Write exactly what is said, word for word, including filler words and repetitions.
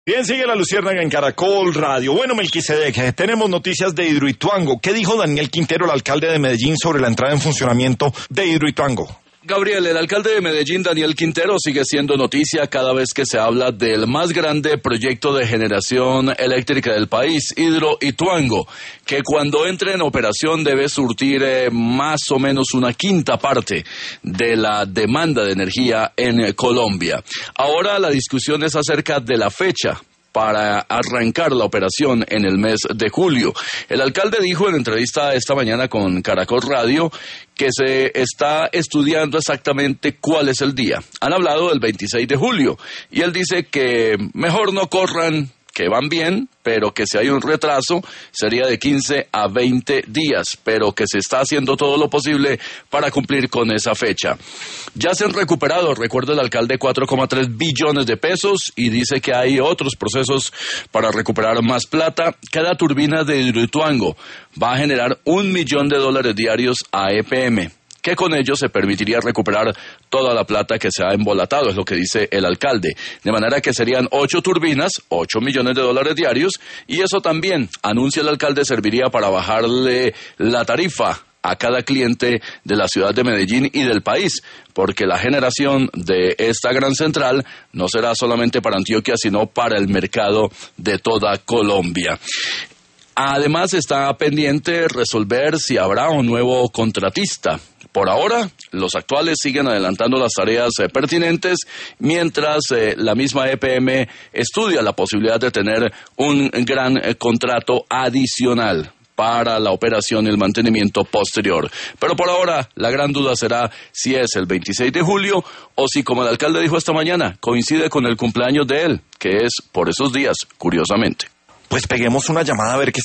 Bien, sigue la Luciérnaga en Caracol Radio. Bueno, Melquisedec, tenemos noticias de Hidroituango. ¿Qué dijo Daniel Quintero, el alcalde de Medellín, sobre la entrada en funcionamiento de Hidroituango? Gabriel, el alcalde de Medellín, Daniel Quintero, sigue siendo noticia cada vez que se habla del más grande proyecto de generación eléctrica del país, Hidroituango, que cuando entre en operación debe surtir eh, más o menos una quinta parte de la demanda de energía en Colombia. Ahora la discusión es acerca de la fecha para arrancar la operación en el mes de julio. El alcalde dijo en entrevista esta mañana con Caracol Radio que se está estudiando exactamente cuál es el día. Han hablado del veintiséis de julio y él dice que mejor no corran, que van bien, pero que si hay un retraso sería de quince a veinte días, pero que se está haciendo todo lo posible para cumplir con esa fecha. Ya se han recuperado, recuerda el alcalde, cuatro coma tres billones de pesos y dice que hay otros procesos para recuperar más plata. Cada turbina de Hidroituango va a generar un millón de dólares diarios a E P M, que con ello se permitiría recuperar toda la plata que se ha embolatado, es lo que dice el alcalde. De manera que serían ocho turbinas, ocho millones de dólares diarios, y eso también, anuncia el alcalde, serviría para bajarle la tarifa a cada cliente de la ciudad de Medellín y del país, porque la generación de esta gran central no será solamente para Antioquia, sino para el mercado de toda Colombia. Además, está pendiente resolver si habrá un nuevo contratista. Por ahora, los actuales siguen adelantando las tareas eh, pertinentes, mientras eh, la misma E P M estudia la posibilidad de tener un gran eh, contrato adicional para la operación y el mantenimiento posterior. Pero por ahora, la gran duda será si es el veintiséis de julio o si, como el alcalde dijo esta mañana, coincide con el cumpleaños de él, que es por esos días, curiosamente. Pues peguemos una llamada a ver qué